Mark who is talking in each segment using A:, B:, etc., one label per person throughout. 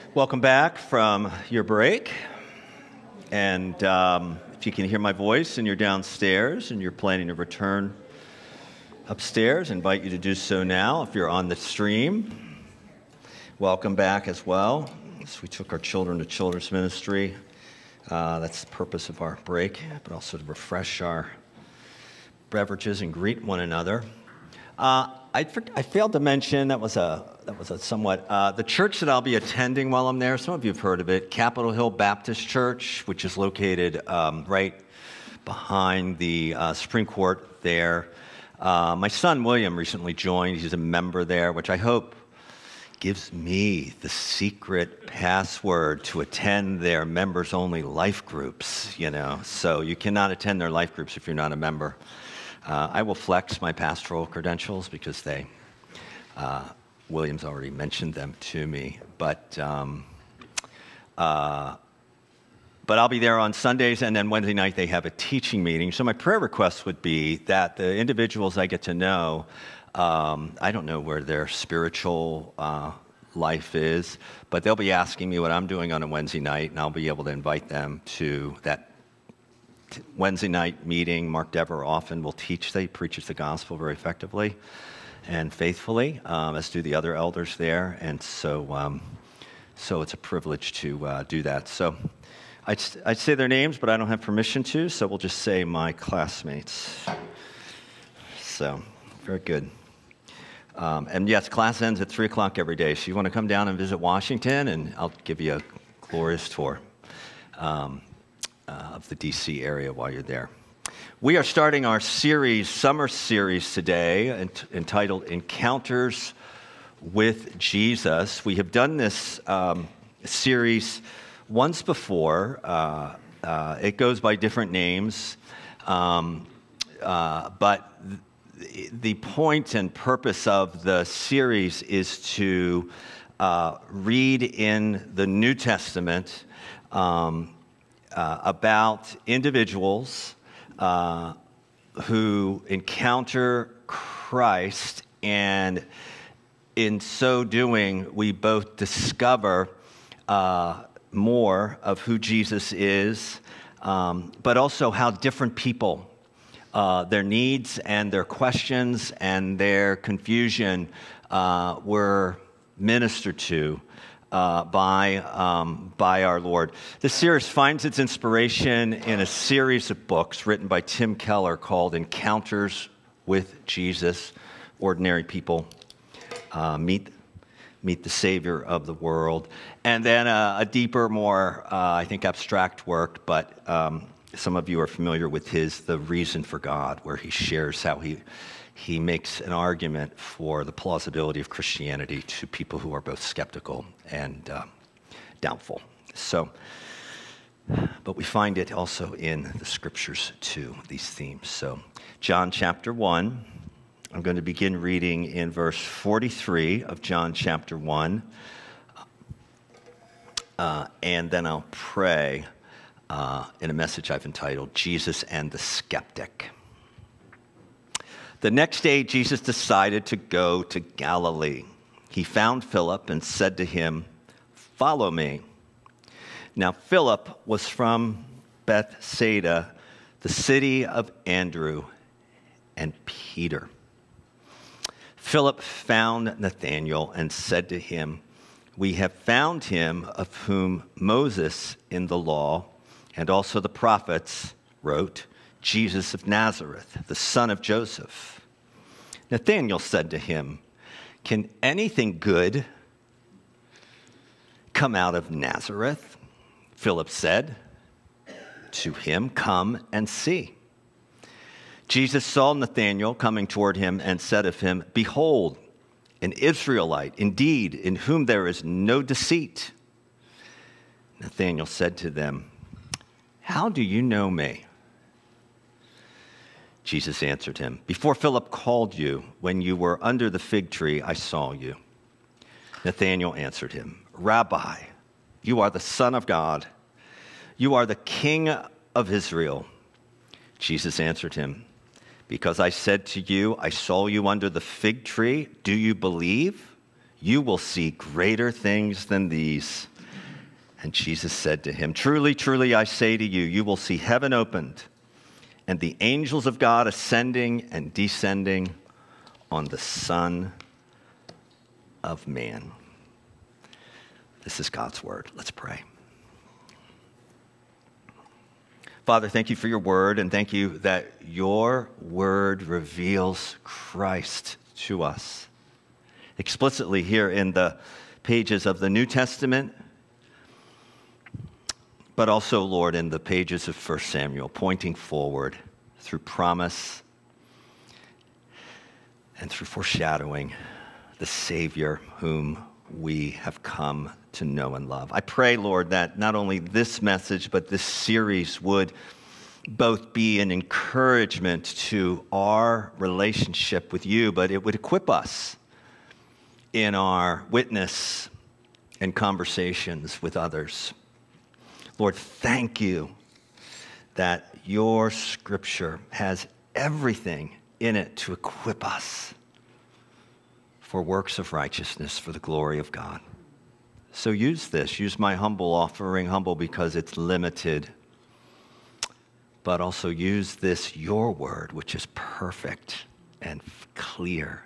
A: Welcome back from your break. And if you can hear my voice and you're downstairs and you're planning to return upstairs, I invite you to do so now. If you're on the stream, welcome back as well. So we took our children to children's ministry. That's the purpose of our break, but also to refresh our beverages and greet one another. I failed to mention, that was a somewhat, the church that I'll be attending while I'm there, some of you have heard of it, Capitol Hill Baptist Church, which is located right behind the Supreme Court there. My son William recently joined. He's a member there, which I hope gives me the secret password to attend their members-only life groups, So you cannot attend their life groups if you're not a member. I will flex my pastoral credentials because William's already mentioned them to me. But I'll be there on Sundays, and then Wednesday night they have a teaching meeting. So my prayer request would be that the individuals I get to know, I don't know where their spiritual life is, but they'll be asking me what I'm doing on a Wednesday night, and I'll be able to invite them to that Wednesday night meeting. Mark Dever often will teach. He preaches the gospel very effectively and faithfully, as do the other elders there. And so it's a privilege to do that. So I'd say their names, but I don't have permission to, so we'll just say my classmates. So, very good. And yes, class ends at 3 o'clock every day. So you want to come down and visit Washington, and I'll give you a glorious tour of the D.C. area while you're there. We are starting our summer series today, entitled Encounters with Jesus. We have done this series once before. It goes by different names, but the point and purpose of the series is to read in the New Testament about individuals who encounter Christ, and in so doing, we both discover more of who Jesus is, but also how different people, their needs and their questions and their confusion were ministered to by our Lord. This series finds its inspiration in a series of books written by Tim Keller called Encounters with Jesus. Ordinary people meet the Savior of the world. And then a deeper, more, I think, abstract work, but some of you are familiar with The Reason for God, where he shares how he makes an argument for the plausibility of Christianity to people who are both skeptical and doubtful. So, but we find it also in the scriptures too, these themes. So, John chapter 1, I'm going to begin reading in verse 43 of John chapter 1, and then I'll pray in a message I've entitled, Jesus and the Skeptic. The next day, Jesus decided to go to Galilee. He found Philip and said to him, "Follow me." Now, Philip was from Bethsaida, the city of Andrew and Peter. Philip found Nathanael and said to him, "We have found him of whom Moses in the law and also the prophets wrote, Jesus of Nazareth, the son of Joseph." Nathanael said to him, "Can anything good come out of Nazareth?" Philip said to him, "Come and see." Jesus saw Nathanael coming toward him and said of him, "Behold, an Israelite, indeed, in whom there is no deceit." Nathanael said to them, "How do you know me?" Jesus answered him, "Before Philip called you, when you were under the fig tree, I saw you." Nathanael answered him, "Rabbi, you are the Son of God. You are the King of Israel." Jesus answered him, "Because I said to you, I saw you under the fig tree, do you believe? You will see greater things than these." And Jesus said to him, "Truly, truly, I say to you, you will see heaven opened and the angels of God ascending and descending on the Son of Man." This is God's word. Let's pray. Father, thank you for your word, and thank you that your word reveals Christ to us explicitly here in the pages of the New Testament, but also, Lord, in the pages of 1 Samuel, pointing forward through promise and through foreshadowing the Savior whom we have come to know and love. I pray, Lord, that not only this message, but this series would both be an encouragement to our relationship with you, but it would equip us in our witness and conversations with others. Lord, thank you that your scripture has everything in it to equip us for works of righteousness for the glory of God. So use this. Use my humble offering, humble because it's limited, but also use this, your word, which is perfect and clear,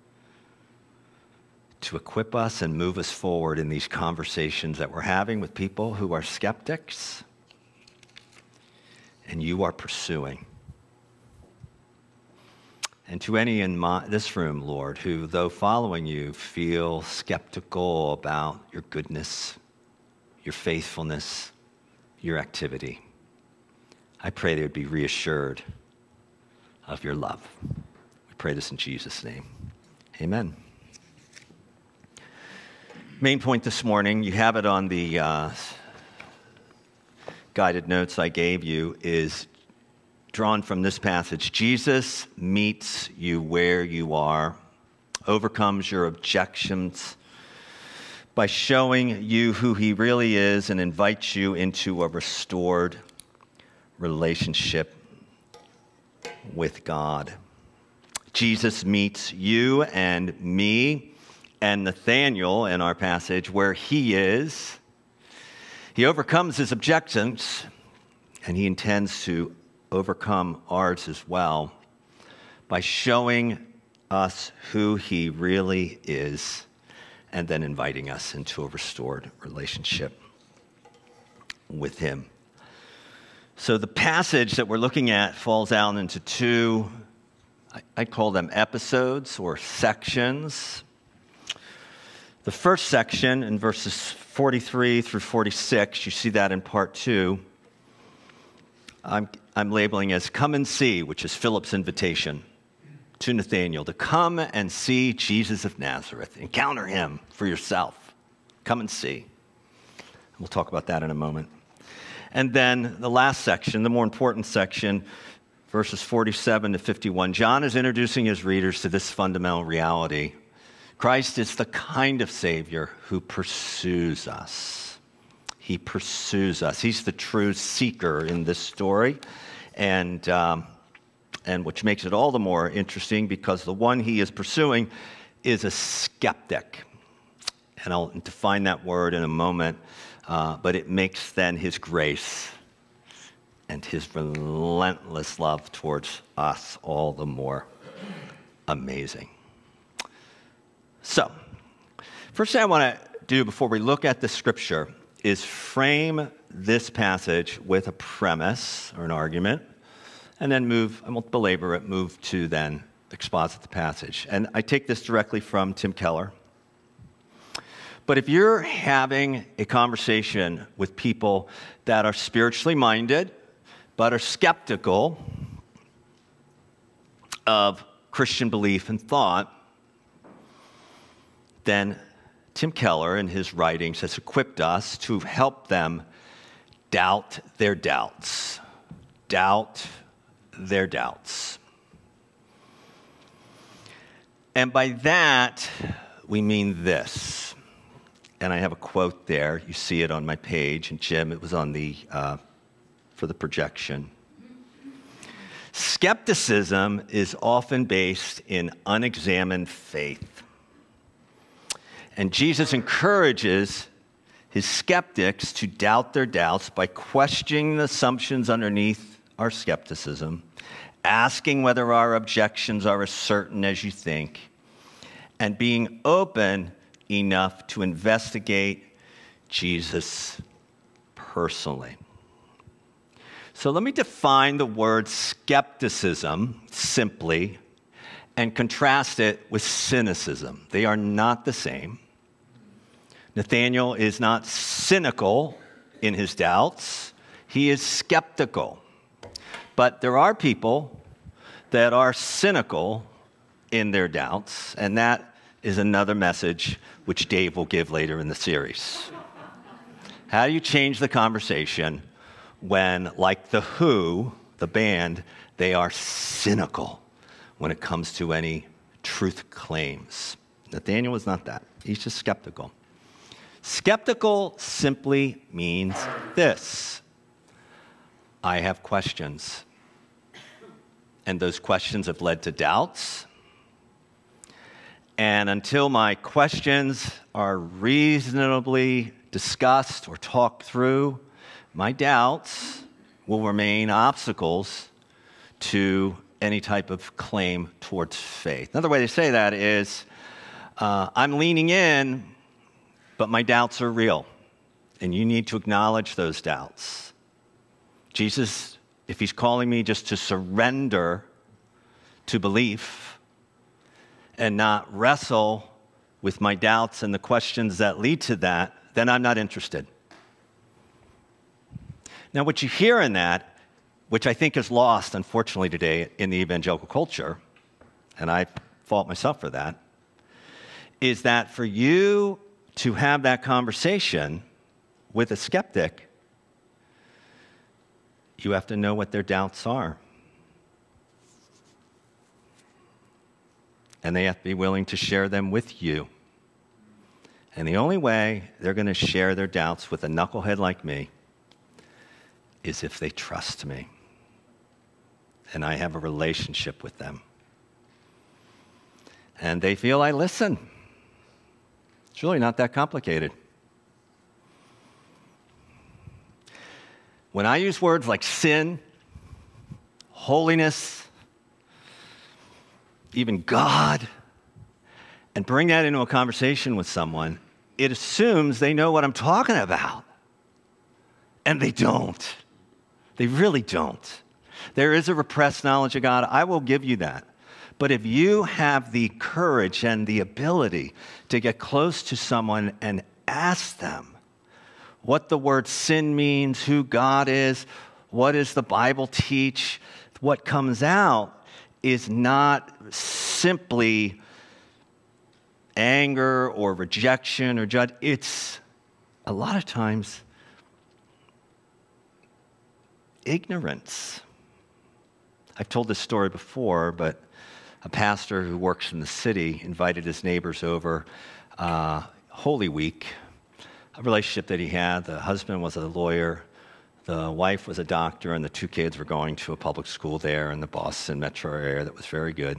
A: to equip us and move us forward in these conversations that we're having with people who are skeptics and you are pursuing. And to any in this room, Lord, who, though following you, feel skeptical about your goodness, your faithfulness, your activity, I pray they would be reassured of your love. We pray this in Jesus' name. Amen. Main point this morning, you have it on the guided notes I gave you, is drawn from this passage. Jesus meets you where you are, overcomes your objections by showing you who he really is, and invites you into a restored relationship with God. Jesus meets you and me and Nathanael in our passage where he is. He overcomes his objections, and he intends to overcome ours as well by showing us who he really is and then inviting us into a restored relationship with him. So the passage that we're looking at falls out into two, I call them episodes or sections. The first section in verses 43 through 46, you see that in part 2, I'm labeling as "Come and See," which is Philip's invitation to Nathanael to come and see Jesus of Nazareth. Encounter him for yourself. Come and see. We'll talk about that in a moment. And then the last section, the more important section, verses 47 to 51, John is introducing his readers to this fundamental reality. Christ is the kind of Savior who pursues us. He pursues us. He's the true seeker in this story, and which makes it all the more interesting because the one he is pursuing is a skeptic. And I'll define that word in a moment, but it makes then his grace and his relentless love towards us all the more amazing. So, first thing I want to do before we look at the scripture is frame this passage with a premise or an argument, and then I won't belabor it, move to then exposit the passage. And I take this directly from Tim Keller. But if you're having a conversation with people that are spiritually minded, but are skeptical of Christian belief and thought, then Tim Keller in his writings has equipped us to help them doubt their doubts. Doubt their doubts. And by that, we mean this. And I have a quote there. You see it on my page. And Jim, it was on for the projection. Skepticism is often based in unexamined faith. And Jesus encourages his skeptics to doubt their doubts by questioning the assumptions underneath our skepticism, asking whether our objections are as certain as you think, and being open enough to investigate Jesus personally. So let me define the word skepticism simply and contrast it with cynicism. They are not the same. Nathanael is not cynical in his doubts. He is skeptical. But there are people that are cynical in their doubts, and that is another message which Dave will give later in the series. How do you change the conversation when, like The Who, the band, they are cynical when it comes to any truth claims? Nathanael is not that. He's just skeptical. Skeptical simply means this: I have questions, and those questions have led to doubts. And until my questions are reasonably discussed or talked through, my doubts will remain obstacles to any type of claim towards faith. Another way to say that is, I'm leaning in, but my doubts are real, and you need to acknowledge those doubts. Jesus, if he's calling me just to surrender to belief and not wrestle with my doubts and the questions that lead to that, then I'm not interested. Now, what you hear in that, which I think is lost, unfortunately, today in the evangelical culture, and I fault myself for that, is that for you to have that conversation with a skeptic, you have to know what their doubts are. And they have to be willing to share them with you. And the only way they're going to share their doubts with a knucklehead like me is if they trust me and I have a relationship with them. And they feel I listen. It's really not that complicated. When I use words like sin, holiness, even God, and bring that into a conversation with someone, it assumes they know what I'm talking about. And they don't. They really don't. There is a repressed knowledge of God. I will give you that. But if you have the courage and the ability to get close to someone and ask them what the word sin means, who God is, what does the Bible teach, what comes out is not simply anger or rejection or judge. It's a lot of times ignorance. I've told this story before, but a pastor who works in the city invited his neighbors over Holy Week, a relationship that he had. The husband was a lawyer, the wife was a doctor, and the two kids were going to a public school there in the Boston metro area that was very good.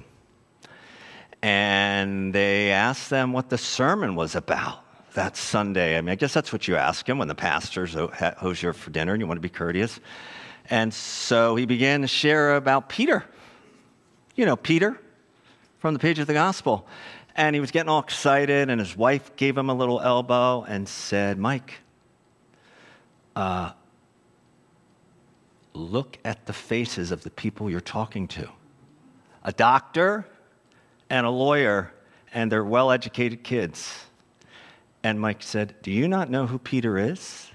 A: And they asked them what the sermon was about that Sunday. I mean, I guess that's what you ask him when the pastor's hosts you for dinner and you want to be courteous. And so he began to share about Peter. You know, Peter from the page of the gospel. And he was getting all excited, and his wife gave him a little elbow and said, Mike, look at the faces of the people you're talking to. A doctor and a lawyer and their well-educated kids. And Mike said, do you not know who Peter is?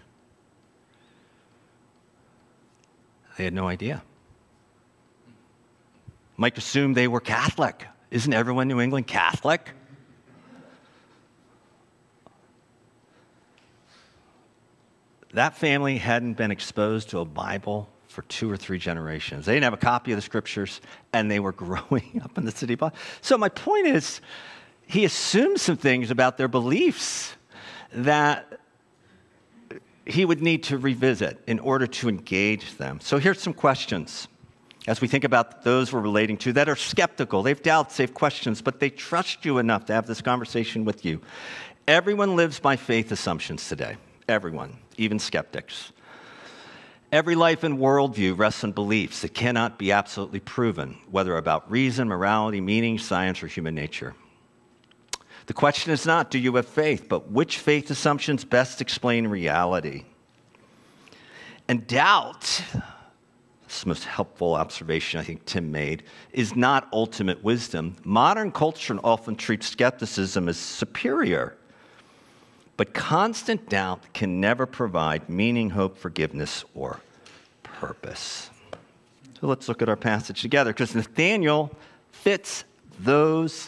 A: They had no idea. Mike assumed they were Catholic. Isn't everyone in New England Catholic? That family hadn't been exposed to a Bible for 2 or 3 generations. They didn't have a copy of the scriptures, and they were growing up in the city. So my point is, he assumed some things about their beliefs that he would need to revisit in order to engage them. So here's some questions as we think about those we're relating to that are skeptical. They have doubts, they have questions, but they trust you enough to have this conversation with you. Everyone lives by faith assumptions today. Everyone, even skeptics. Every life and worldview rests on beliefs that cannot be absolutely proven, whether about reason, morality, meaning, science, or human nature. The question is not, do you have faith, but which faith assumptions best explain reality? And doubt, this is the most helpful observation I think Tim made, is not ultimate wisdom. Modern culture often treats skepticism as superior. But constant doubt can never provide meaning, hope, forgiveness, or purpose. So let's look at our passage together, because Nathanael fits those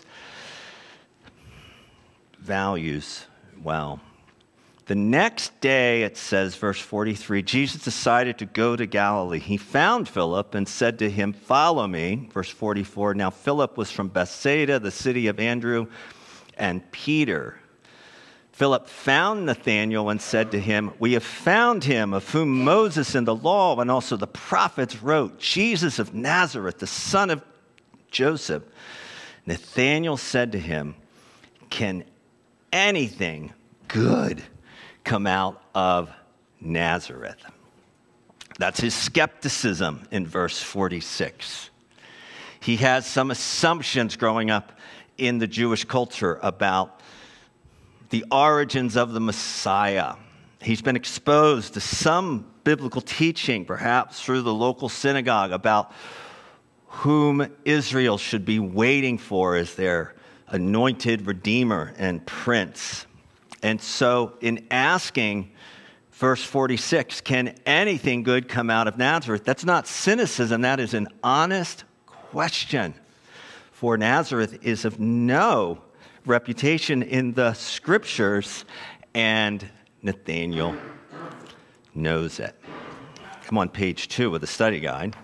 A: values well. The next day, it says, verse 43, Jesus decided to go to Galilee. He found Philip and said to him, "Follow me." Verse 44, now Philip was from Bethsaida, the city of Andrew and Peter. Philip found Nathanael and said to him, "We have found him of whom Moses in the law and also the prophets wrote, Jesus of Nazareth, the son of Joseph." Nathanael said to him, "Can anything good come out of Nazareth?" That's his skepticism in verse 46. He has some assumptions growing up in the Jewish culture about the origins of the Messiah. He's been exposed to some biblical teaching, perhaps through the local synagogue, about whom Israel should be waiting for as their anointed Redeemer and Prince. And so in asking, verse 46, can anything good come out of Nazareth? That's not cynicism, that is an honest question. For Nazareth is of no reputation in the scriptures, and Nathanael knows it. I'm on page 2 of the study guide.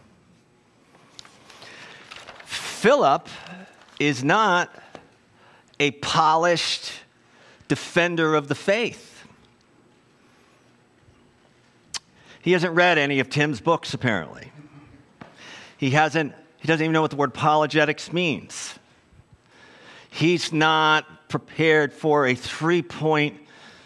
A: Philip is not a polished defender of the faith. He hasn't read any of Tim's books, apparently. He doesn't even know what the word apologetics means. He's not prepared for a 3-point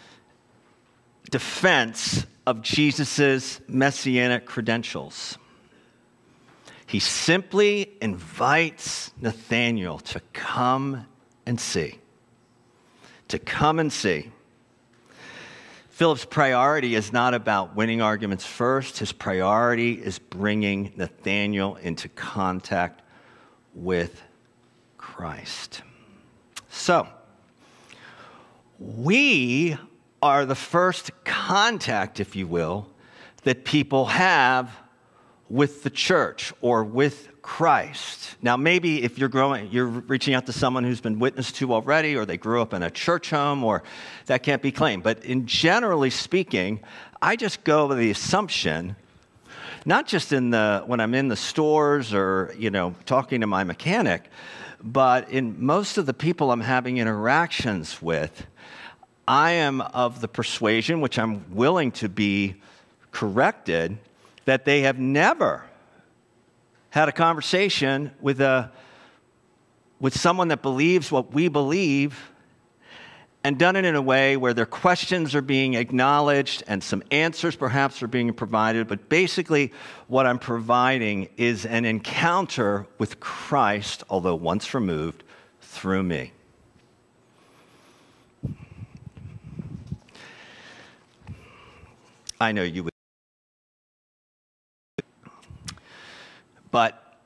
A: defense of Jesus' messianic credentials. He simply invites Nathanael to come and see. To come and see. Philip's priority is not about winning arguments first. His priority is bringing Nathanael into contact with Christ. So, we are the first contact, if you will, that people have with the church or with Christ. Now, maybe if you're reaching out to someone who's been witnessed to already, or they grew up in a church home, or that can't be claimed. But in generally speaking, I just go with the assumption, not just when I'm in the stores or, talking to my mechanic, but in most of the people I'm having interactions with, I am of the persuasion, which I'm willing to be corrected, that they have never had a conversation with someone that believes what we believe, and done it in a way where their questions are being acknowledged and some answers perhaps are being provided. But basically, what I'm providing is an encounter with Christ, although once removed, through me. I know you would. But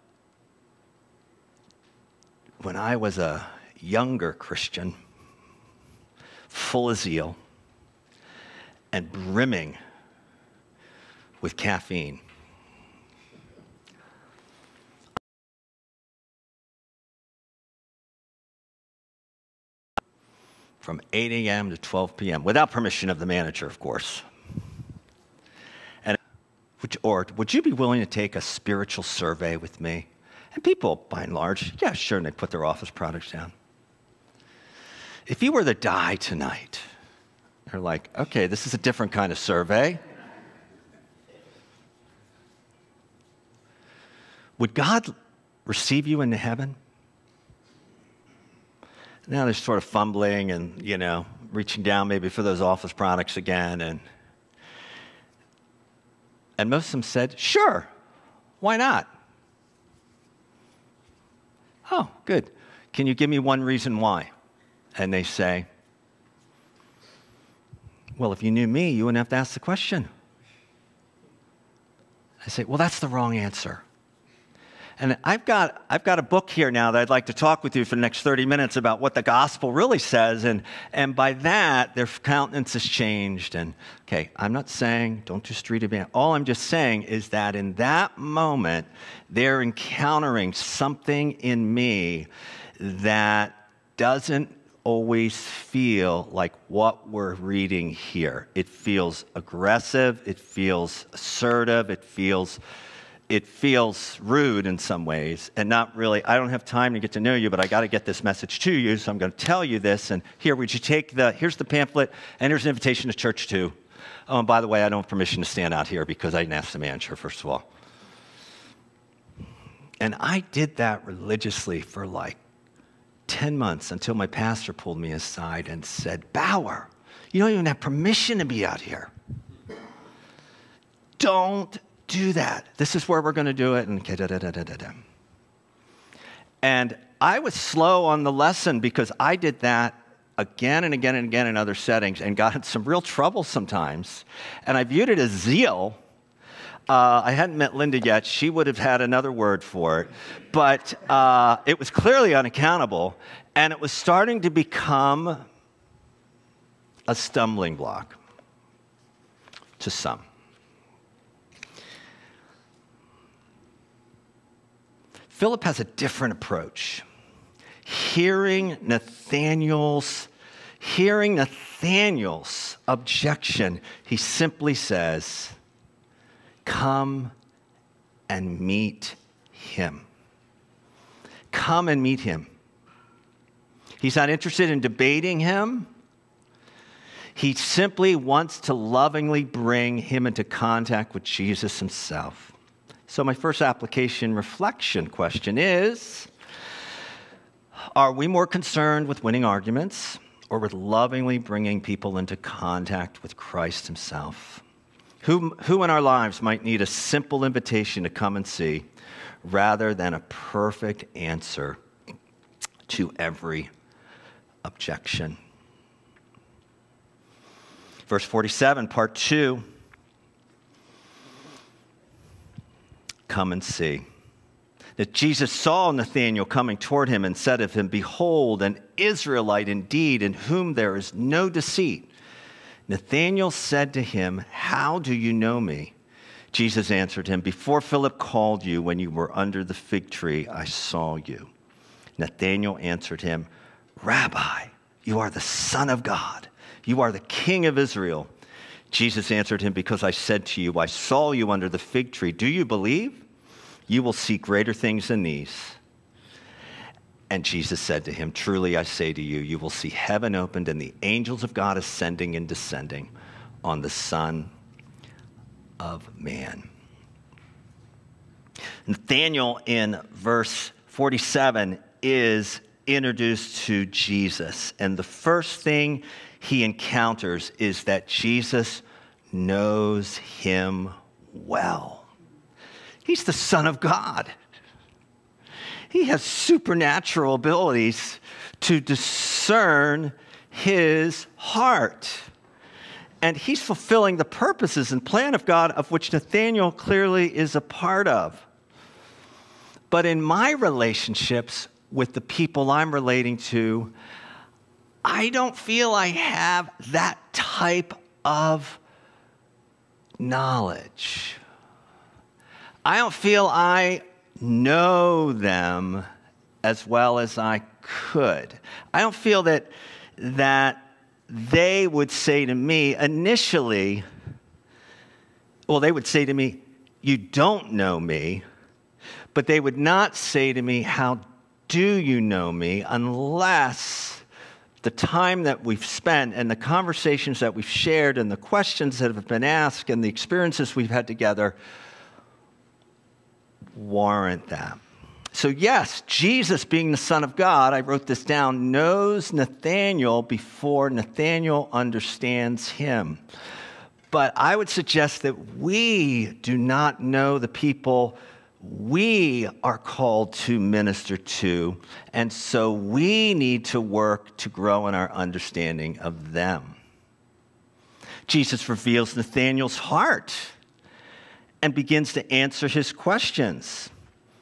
A: when I was a younger Christian, full of zeal and brimming with caffeine, from 8 a.m. to 12 p.m., without permission of the manager, of course. Would you be willing to take a spiritual survey with me? And people, by and large, yeah, sure, and they put their office products down. If you were to die tonight, they're like, okay, this is a different kind of survey. Would God receive you into heaven? Now they're sort of fumbling and, reaching down maybe for those office products again, and And most of them said, sure, why not? Oh, good. Can you give me one reason why? And they say, well, if you knew me, you wouldn't have to ask the question. I say, well, that's the wrong answer. And I've got a book here now that I'd like to talk with you for the next 30 minutes about what the gospel really says. And by that, their countenance has changed. And, okay, I'm not saying don't do street event. All I'm just saying is that in that moment, they're encountering something in me that doesn't always feel like what we're reading here. It feels aggressive. It feels assertive. It feels rude in some ways, and not really. I don't have time to get to know you, but I got to get this message to you, so I'm going to tell you this. And here, would you take here's the pamphlet, and here's an invitation to church too. Oh, and by the way, I don't have permission to stand out here because I didn't ask the manager, first of all. And I did that religiously for like 10 months until my pastor pulled me aside and said, Bauer, you don't even have permission to be out here. Don't do that. This is where we're going to do it. And I was slow on the lesson because I did that again and again and again in other settings and got in some real trouble sometimes. And I viewed it as zeal. I hadn't met Linda yet. She would have had another word for it. But it was clearly unaccountable. And it was starting to become a stumbling block to some. Philip has a different approach. Hearing Nathanael's objection, he simply says, come and meet him. Come and meet him. He's not interested in debating him. He simply wants to lovingly bring him into contact with Jesus himself. So my first application reflection question is, are we more concerned with winning arguments or with lovingly bringing people into contact with Christ himself? Who in our lives might need a simple invitation to come and see rather than a perfect answer to every objection? Verse 47, part 2. Come and see. That Jesus saw Nathanael coming toward him and said of him, behold, an Israelite indeed, in whom there is no deceit. Nathanael said to him, how do you know me? Jesus answered him, before Philip called you, when you were under the fig tree, I saw you. Nathanael answered him, Rabbi, you are the Son of God. You are the King of Israel. Jesus answered him, because I said to you, I saw you under the fig tree. Do you believe? You will see greater things than these. And Jesus said to him, truly I say to you, you will see heaven opened and the angels of God ascending and descending on the Son of Man. Nathanael in verse 47 is introduced to Jesus. And the first thing he encounters is that Jesus knows him well. He's the Son of God. He has supernatural abilities to discern his heart. And he's fulfilling the purposes and plan of God of which Nathanael clearly is a part of. But in my relationships with the people I'm relating to, I don't feel I have that type of knowledge. I don't feel I know them as well as I could. I don't feel that they would say to me initially, well, they would say to me, you don't know me, but they would not say to me, how do you know me, unless the time that we've spent and the conversations that we've shared and the questions that have been asked and the experiences we've had together warrant that. So yes, Jesus, being the Son of God, I wrote this down, knows Nathanael before Nathanael understands him. But I would suggest that we do not know the people we are called to minister to, and so we need to work to grow in our understanding of them. Jesus reveals Nathanael's heart and begins to answer his questions.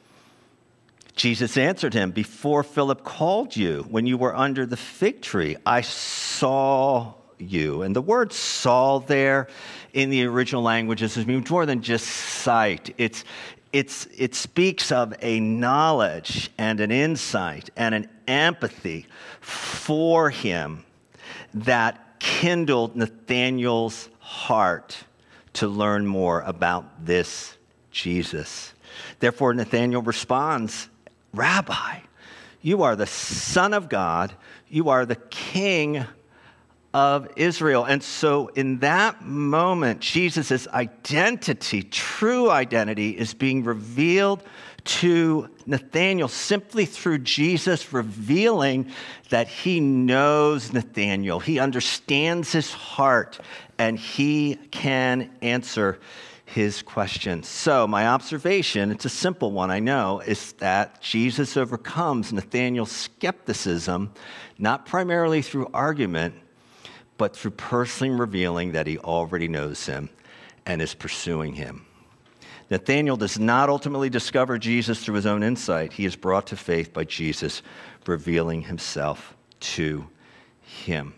A: Jesus answered him, "Before Philip called you, when you were under the fig tree, I saw you." And the word "saw" there in the original languages is more than just sight. It speaks of a knowledge and an insight and an empathy for him that kindled Nathanael's heart to learn more about this Jesus. Therefore, Nathanael responds, "Rabbi, you are the Son of God. You are the King of Israel." And so in that moment, Jesus' identity, true identity, is being revealed to Nathanael simply through Jesus revealing that he knows Nathanael. He understands his heart, and he can answer his questions. So my observation, it's a simple one, I know, is that Jesus overcomes Nathanael's skepticism, not primarily through argument, but through personally revealing that he already knows him and is pursuing him. Nathanael does not ultimately discover Jesus through his own insight. He is brought to faith by Jesus revealing himself to him.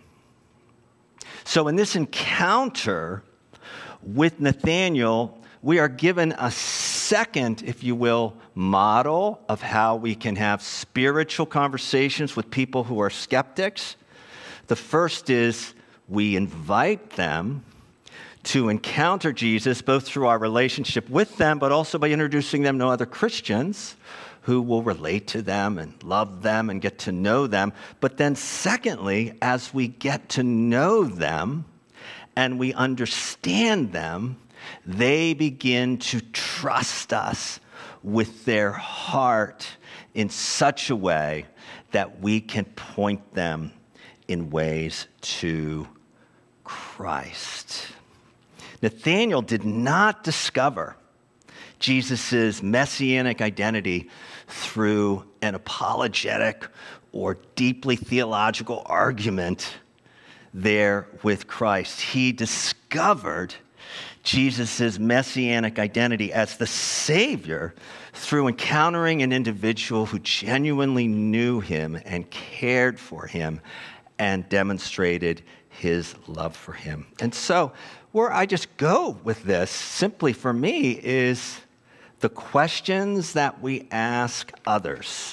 A: So in this encounter with Nathanael, we are given a second, if you will, model of how we can have spiritual conversations with people who are skeptics. The first is we invite them to encounter Jesus, both through our relationship with them, but also by introducing them to other Christians who will relate to them and love them and get to know them. But then secondly, as we get to know them and we understand them, they begin to trust us with their heart in such a way that we can point them in ways to Christ. Nathanael did not discover Jesus' messianic identity through an apologetic or deeply theological argument there with Christ. He discovered Jesus' messianic identity as the Savior through encountering an individual who genuinely knew him and cared for him and demonstrated his love for him. And so where I just go with this, simply for me, is the questions that we ask others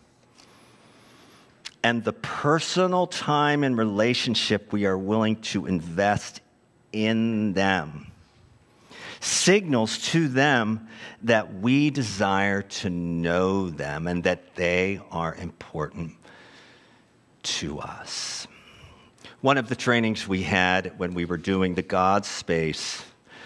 A: and the personal time and relationship we are willing to invest in them signals to them that we desire to know them and that they are important to us. One of the trainings we had when we were doing the God Space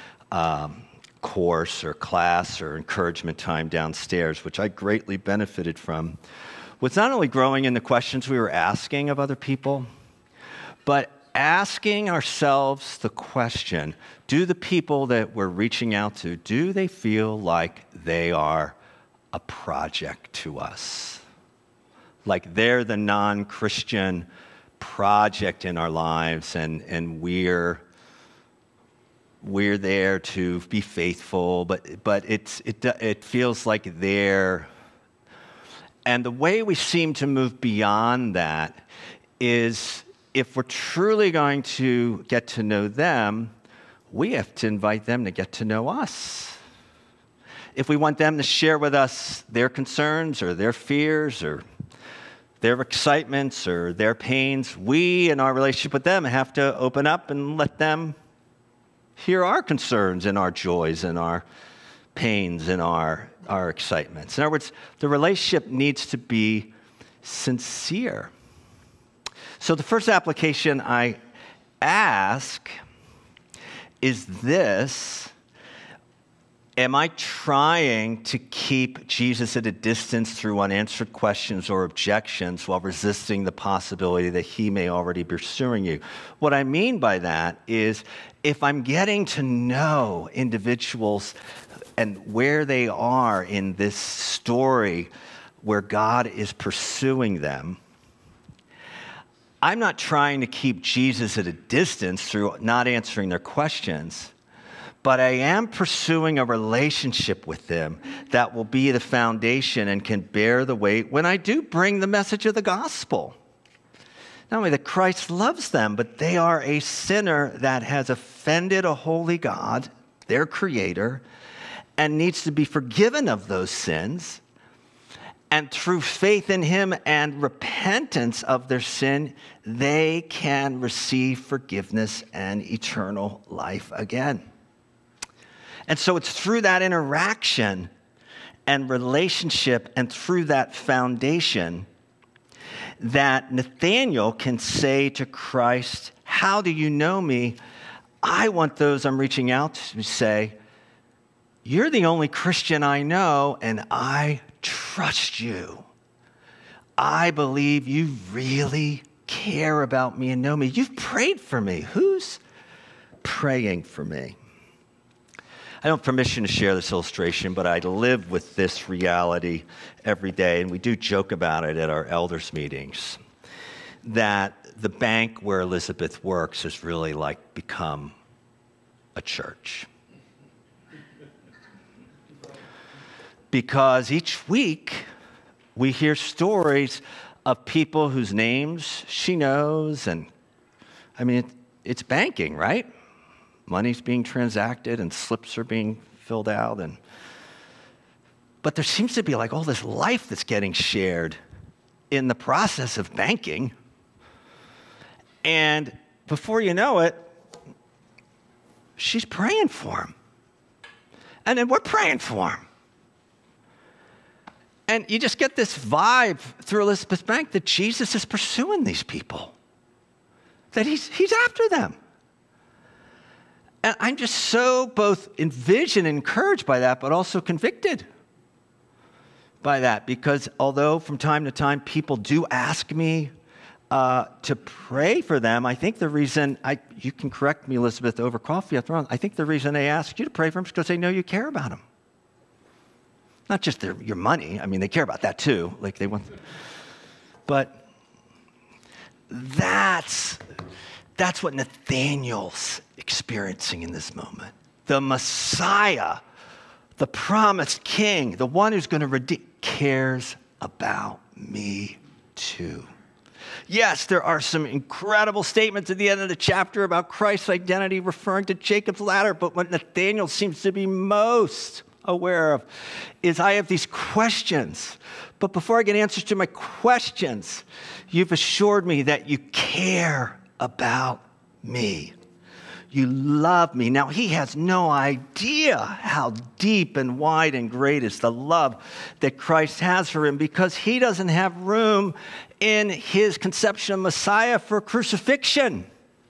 A: course or class or encouragement time downstairs, which I greatly benefited from, was not only growing in the questions we were asking of other people, but asking ourselves the question, do the people that we're reaching out to, do they feel like they are a project to us? Like they're the non-Christian project in our lives, and we're there to be faithful, but it feels like they're. And the way we seem to move beyond that is, if we're truly going to get to know them, we have to invite them to get to know us. If we want them to share with us their concerns or their fears or their excitements or their pains, we, in our relationship with them, have to open up and let them hear our concerns and our joys and our pains and our excitements. In other words, the relationship needs to be sincere. So the first application I ask is this: Am I trying to keep Jesus at a distance through unanswered questions or objections while resisting the possibility that he may already be pursuing you? What I mean by that is if I'm getting to know individuals and where they are in this story where God is pursuing them, I'm not trying to keep Jesus at a distance through not answering their questions. But I am pursuing a relationship with them that will be the foundation and can bear the weight when I do bring the message of the gospel. Not only that Christ loves them, but they are a sinner that has offended a holy God, their creator, and needs to be forgiven of those sins. And through faith in him and repentance of their sin, they can receive forgiveness and eternal life again. And so it's through that interaction and relationship and through that foundation that Nathanael can say to Christ, how do you know me? I want those I'm reaching out to say, you're the only Christian I know, and I trust you. I believe you really care about me and know me. You've prayed for me. Who's praying for me? I don't have permission to share this illustration, but I live with this reality every day, and we do joke about it at our elders' meetings, that the bank where Elizabeth works has really like become a church. Because each week we hear stories of people whose names she knows, and I mean, it's banking, right? Money's being transacted and slips are being filled out. But there seems to be like all this life that's getting shared in the process of banking. And before you know it, she's praying for him. And then we're praying for him. And you just get this vibe through Elizabeth Bank that Jesus is pursuing these people, that he's after them. And I'm just so both envisioned and encouraged by that, but also convicted by that. Because although from time to time people do ask me to pray for them, I think the reason, you can correct me, Elizabeth, over coffee if I'm wrong, I think the reason they ask you to pray for them is because they know you care about them. Not just your money. I mean, they care about that too. Like they want, but that's what Nathanael's experiencing in this moment. The Messiah, the promised king, the one who's going to redeem, cares about me too. Yes, there are some incredible statements at the end of the chapter about Christ's identity referring to Jacob's ladder, but what Nathanael seems to be most aware of is I have these questions. But before I get answers to my questions, you've assured me that you care about me. You love me. Now, he has no idea how deep and wide and great is the love that Christ has for him because he doesn't have room in his conception of Messiah for crucifixion.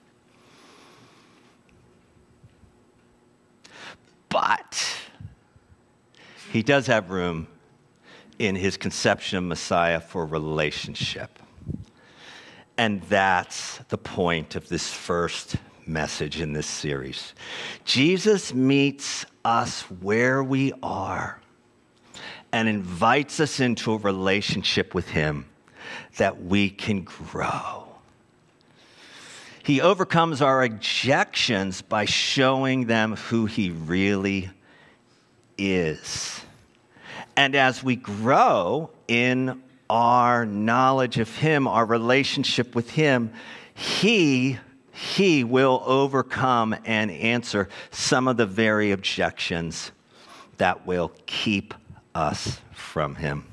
A: But he does have room in his conception of Messiah for relationship. And that's the point of this first message in this series. Jesus meets us where we are and invites us into a relationship with him that we can grow. He overcomes our objections by showing them who he really is. And as we grow in our knowledge of him, our relationship with him, he will overcome and answer some of the very objections that will keep us from him.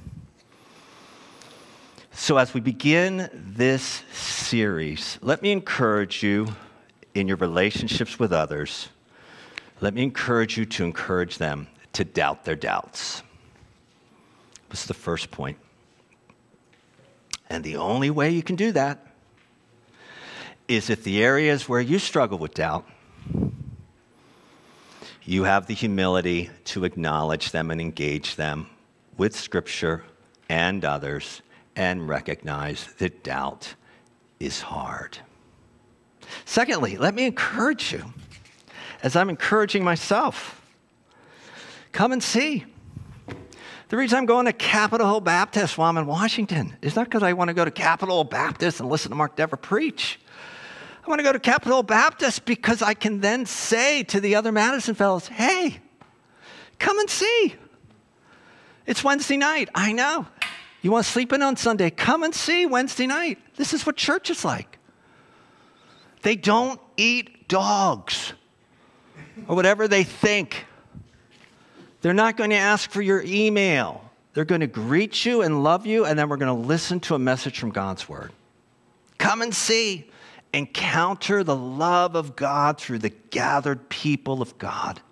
A: So as we begin this series, let me encourage you in your relationships with others. Let me encourage you to encourage them to doubt their doubts. That's the first point. And the only way you can do that is if the areas where you struggle with doubt, you have the humility to acknowledge them and engage them with Scripture and others and recognize that doubt is hard. Secondly, let me encourage you, as I'm encouraging myself, come and see. The reason I'm going to Capitol Hill Baptist while I'm in Washington is not because I want to go to Capitol Hill Baptist and listen to Mark Dever preach. I want to go to Capitol Hill Baptist because I can then say to the other Madison fellows, hey, come and see. It's Wednesday night. I know. You want to sleep in on Sunday? Come and see Wednesday night. This is what church is like. They don't eat dogs or whatever they think. They're not going to ask for your email. They're going to greet you and love you, and then we're going to listen to a message from God's Word. Come and see. Encounter the love of God through the gathered people of God.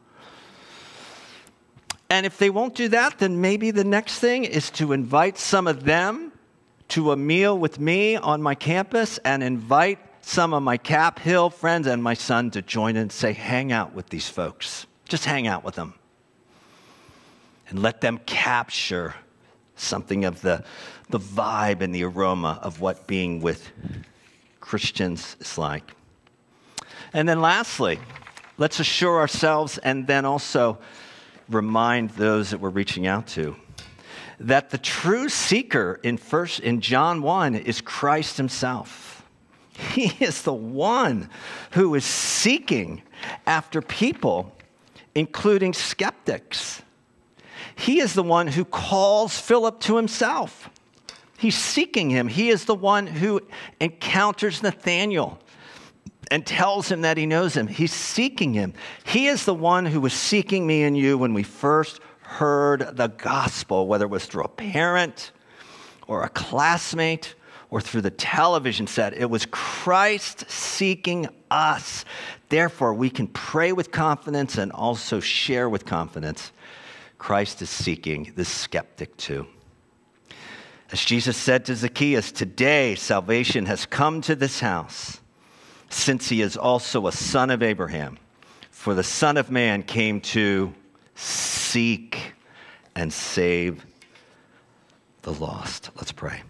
A: And if they won't do that, then maybe the next thing is to invite some of them to a meal with me on my campus and invite some of my Cap Hill friends and my son to join in and say, hang out with these folks. Just hang out with them. And let them capture something of the vibe and the aroma of what being with Christians is like. And then lastly, let's assure ourselves and then also remind those that we're reaching out to that the true seeker in John 1 is Christ himself. He is the one who is seeking after people, including skeptics. He is the one who calls Philip to himself. He's seeking him. He is the one who encounters Nathanael and tells him that he knows him. He's seeking him. He is the one who was seeking me and you when we first heard the gospel, whether it was through a parent or a classmate or through the television set. It was Christ seeking us. Therefore, we can pray with confidence and also share with confidence. Christ is seeking the skeptic too. As Jesus said to Zacchaeus, today salvation has come to this house, since he is also a son of Abraham. For the Son of Man came to seek and save the lost. Let's pray.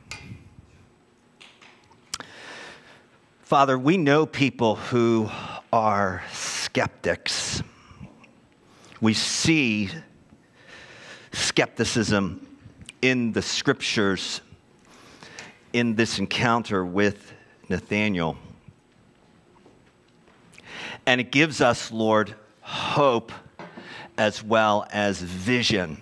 A: Father, we know people who are skeptics. We see skepticism in the Scriptures in this encounter with Nathanael. And it gives us, Lord, hope as well as vision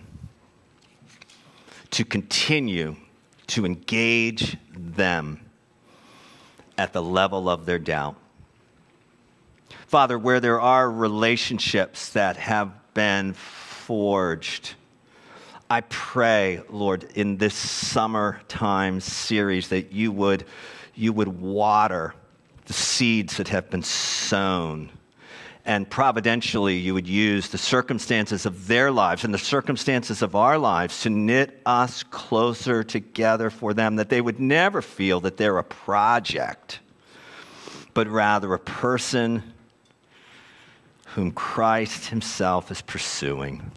A: to continue to engage them at the level of their doubt. Father, where there are relationships that have been forged, I pray, Lord, in this summertime series that you would water the seeds that have been sown. And providentially, you would use the circumstances of their lives and the circumstances of our lives to knit us closer together for them, that they would never feel that they're a project, but rather a person whom Christ himself is pursuing.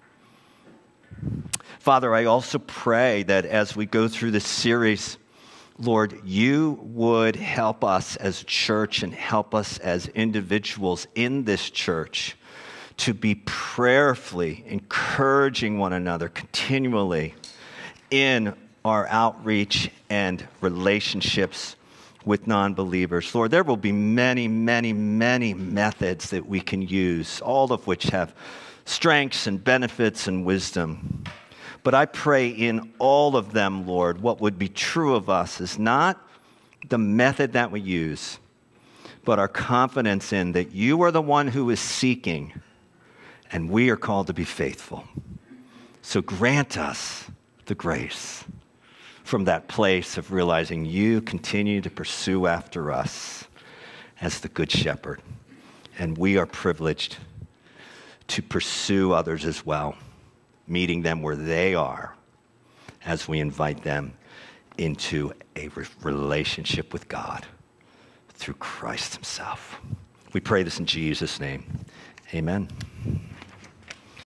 A: Father, I also pray that as we go through this series, Lord, you would help us as a church and help us as individuals in this church to be prayerfully encouraging one another continually in our outreach and relationships with non-believers. Lord, there will be many, many, many methods that we can use, all of which have strengths and benefits and wisdom. But I pray in all of them, Lord, what would be true of us is not the method that we use, but our confidence in that you are the one who is seeking, and we are called to be faithful. So grant us the grace from that place of realizing you continue to pursue after us as the Good Shepherd, and we are privileged to pursue others as well, meeting them where they are as we invite them into a relationship with God through Christ himself. We pray this in Jesus' name. Amen.